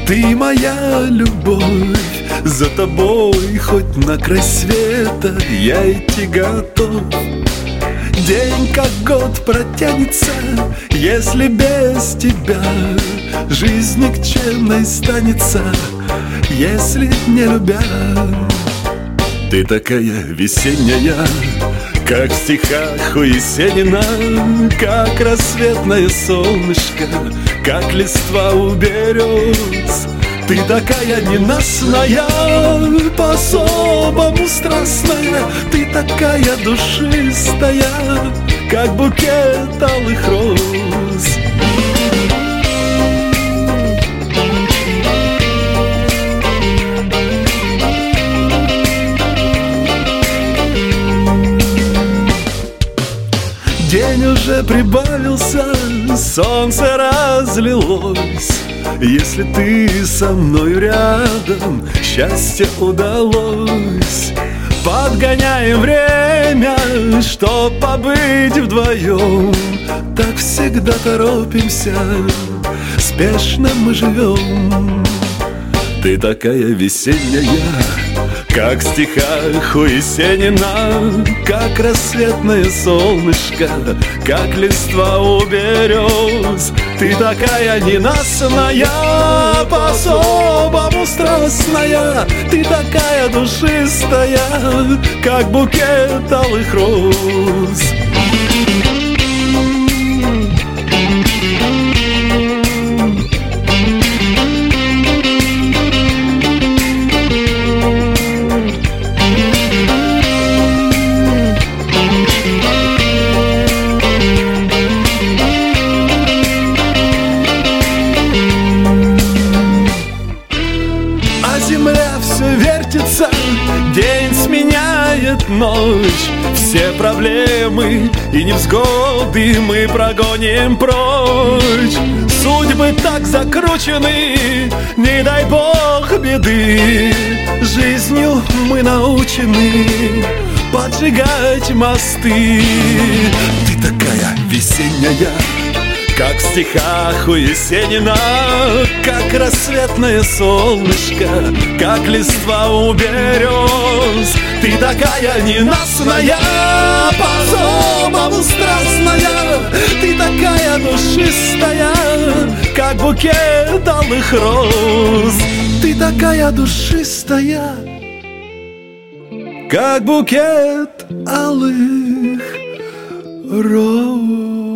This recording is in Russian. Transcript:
Ты моя любовь, за тобой хоть на край света я идти готов. День как год протянется, если без тебя жизнь никчемной станется, если не любя. Ты такая весенняя, как в стихах у Есенина, как рассветное солнышко, как листва у берез. Ты такая ненастная, по-особому страстная, ты такая душистая, как букет алых роз. День уже прибавился, солнце разлилось. Если ты со мной рядом, счастье удалось. Подгоняем время, чтоб побыть вдвоем. Так всегда торопимся, спешно мы живем. Ты такая весенняя, как в стихах у Есенина, как рассветное солнышко, как листва у берез. Ты такая ненастная, по-особому страстная, ты такая душистая, как букет алых роз. Земля все вертится, день сменяет ночь. Все проблемы и невзгоды мы прогоним прочь. Судьбы так закручены, не дай бог беды. Жизнью мы научены поджигать мосты. Ты такая весенняя, как в стихах у Есенина, как рассветное солнышко, как листва у берез. Ты такая ненастная, по-особому страстная, ты такая душистая, как букет алых роз. Ты такая душистая, как букет алых роз.